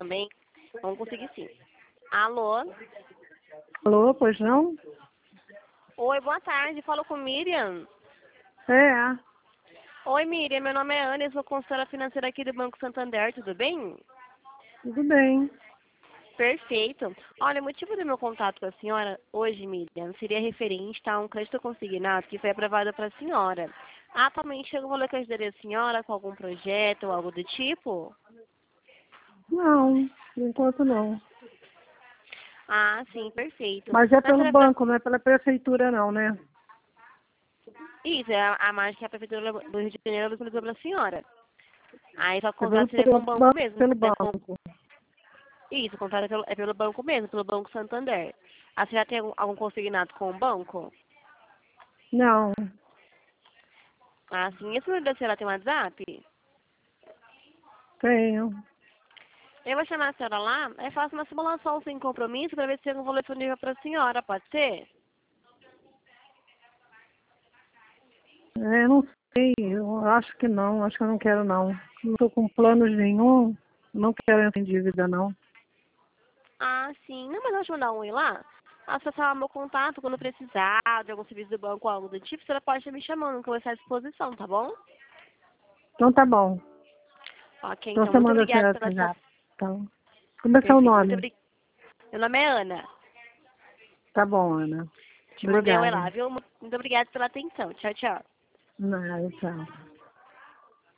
também. Vamos conseguir sim. Alô? Alô, pois não? Oi, boa tarde. Falo com Miriam. É, Oi, Miriam. Meu nome é Ana. Eu sou consultora financeira aqui do Banco Santander. Tudo bem? tudo bem. Perfeito. Olha, o motivo do meu contato com a senhora hoje, Miriam, seria referente a um crédito consignado que foi aprovado para a senhora. Atualmente, chegou o valor que eu ajudaria a senhora com algum projeto ou algo do tipo? Não, por enquanto não. Ah, sim, perfeito. Mas é Mas pelo será pra... banco, não é pela prefeitura não, né? Isso, é a margem que a Prefeitura do Rio de Janeiro localizou para a senhora. Aí só o É pelo, contrato seria com o banco mesmo. pelo Né? Com... banco. Isso, o contrato é pelo banco mesmo, pelo Banco Santander. A senhora tem algum consignado com o banco? Não, Ah, sim. Esse número da senhora tem WhatsApp? tenho. Eu vou chamar a senhora lá, aí faço uma simulação sem compromisso para ver se tem algum valor disponível para a senhora, pode ser? É, não sei, eu acho que não, acho que eu não quero não. Não estou com planos nenhum, não quero entrar em dívida não. Ah, sim. Não, mas eu vou te mandar um e lá. Acessar meu contato quando precisar de algum serviço do banco ou algo do tipo, a senhora pode estar me chamando, que eu vou estar à disposição, tá bom? Então tá bom. Ok, Então então, você muito manda a obrigada senhora pela sua... já. Então, como é seu Perfeito, muito nome? obrigada. Meu nome é Ana. Tá bom, Ana. Te mandei um e Obrigada. lá, viu? Muito obrigada pela atenção. Tchau, tchau. Nada, tchau.